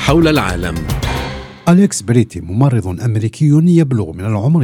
حول العالم. أليكس بريتي ممرض أمريكي يبلغ من العمر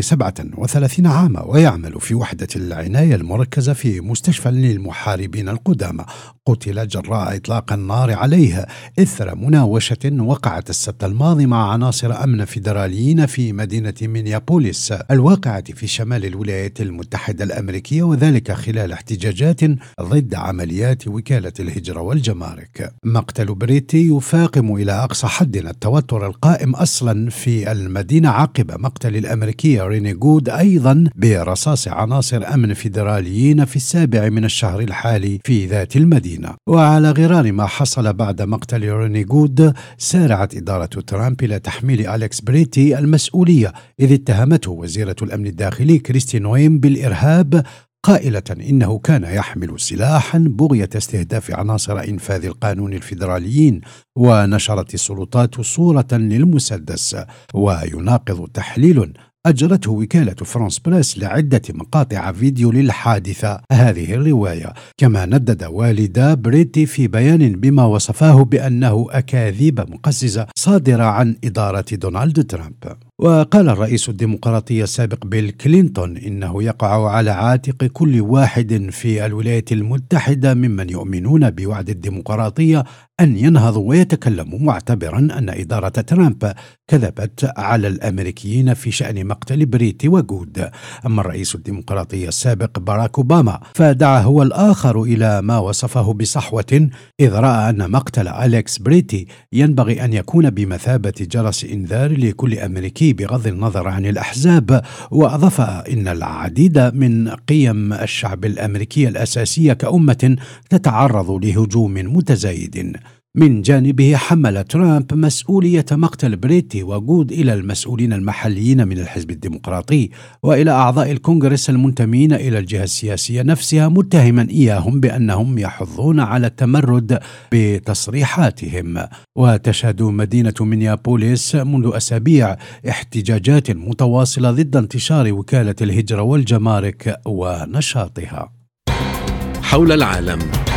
37 عاما ويعمل في وحدة العناية المركزة في مستشفى للمحاربين القدامى. قتل جراء إطلاق النار عليه إثر مناوشة وقعت السبت الماضي مع عناصر أمن فيدراليين في مدينة مينيابوليس الواقعة في شمال الولايات المتحدة الأمريكية، وذلك خلال احتجاجات ضد عمليات وكالة الهجرة والجمارك. مقتل بريتي يفاقم إلى أقصى حد التوتر القائم أصلا في المدينة عقب مقتل الأمريكية ريني جود أيضا برصاص عناصر أمن فيدراليين في 7 من الشهر الحالي في ذات المدينة. وعلى غرار ما حصل بعد مقتل ريني جود، سارعت إدارة ترامب إلى تحميل أليكس بريتي المسؤولية، إذ اتهمته وزيرة الأمن الداخلي كريستي نويم بالإرهاب، قائلة إنه كان يحمل سلاحا بغية استهداف عناصر إنفاذ القانون الفيدراليين. ونشرت السلطات صورة للمسدس، ويناقض تحليل أجرته وكالة فرانس بريس لعدة مقاطع فيديو للحادثة هذه الرواية. كما ندد والدا بريتي في بيان بما وصفاه بأنه أكاذيب مقززة صادرة عن إدارة دونالد ترامب. وقال الرئيس الديمقراطي السابق بيل كلينتون إنه يقع على عاتق كل واحد في الولايات المتحدة ممن يؤمنون بوعد الديمقراطية أن ينهضوا ويتكلموا، معتبرا أن إدارة ترامب كذبت على الأمريكيين في شأن مقتل بريتي وجود. أما الرئيس الديمقراطي السابق باراك أوباما فدعا هو الآخر إلى ما وصفه بصحوة، إذ رأى أن مقتل أليكس بريتي ينبغي أن يكون بمثابة جرس إنذار لكل أمريكي بغض النظر عن الأحزاب. وأضاف إن العديد من قيم الشعب الأمريكي الأساسية كأمة تتعرض لهجوم متزايد. من جانبه حمل ترامب مسؤولية مقتل بريتي وجود إلى المسؤولين المحليين من الحزب الديمقراطي وإلى أعضاء الكونغرس المنتمين إلى الجهة السياسية نفسها، متهما إياهم بأنهم يحضون على التمرد بتصريحاتهم. وتشهد مدينة مينيابوليس منذ أسابيع احتجاجات متواصلة ضد انتشار وكالة الهجرة والجمارك ونشاطها. حول العالم.